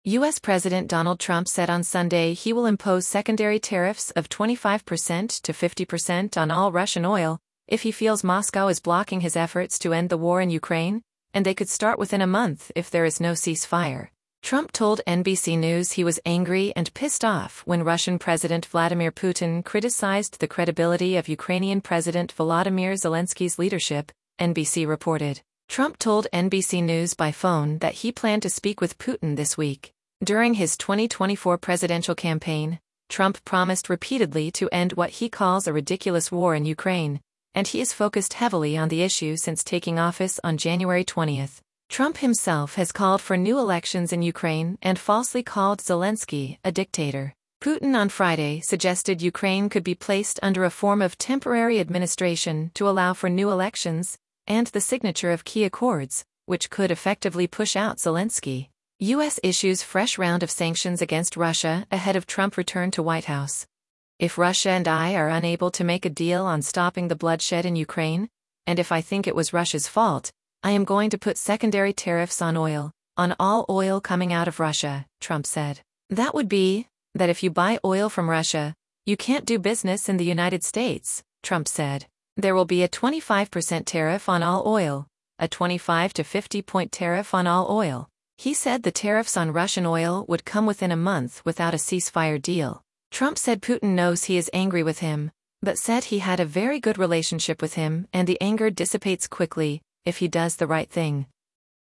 U.S. President Donald Trump said on Sunday he will impose secondary tariffs of 25% to 50% on all Russian oil if he feels Moscow is blocking his efforts to end the war in Ukraine, and they could start within a month if there is no ceasefire. Trump told NBC News he was angry and pissed off when Russian President Vladimir Putin criticized the credibility of Ukrainian President Volodymyr Zelensky's leadership, NBC reported. Trump told NBC News by phone that he planned to speak with Putin this week. During his 2024 presidential campaign, Trump promised repeatedly to end what he calls a ridiculous war in Ukraine, and he is focused heavily on the issue since taking office on January 20. Trump himself has called for new elections in Ukraine and falsely called Zelensky a dictator. Putin on Friday suggested Ukraine could be placed under a form of temporary administration to allow for new elections and the signature of key accords, which could effectively push out Zelensky. U.S. issues fresh round of sanctions against Russia ahead of Trump return to White House. If Russia and I are unable to make a deal on stopping the bloodshed in Ukraine, and if I think it was Russia's fault, I am going to put secondary tariffs on oil, on all oil coming out of Russia, Trump said. That would be, that if you buy oil from Russia, you can't do business in the United States, Trump said. There will be a 25% tariff on all oil, a 25 to 50-point tariff on all oil. He said the tariffs on Russian oil would come within a month without a ceasefire deal. Trump said Putin knows he is angry with him, but said he had a very good relationship with him and the anger dissipates quickly if he does the right thing.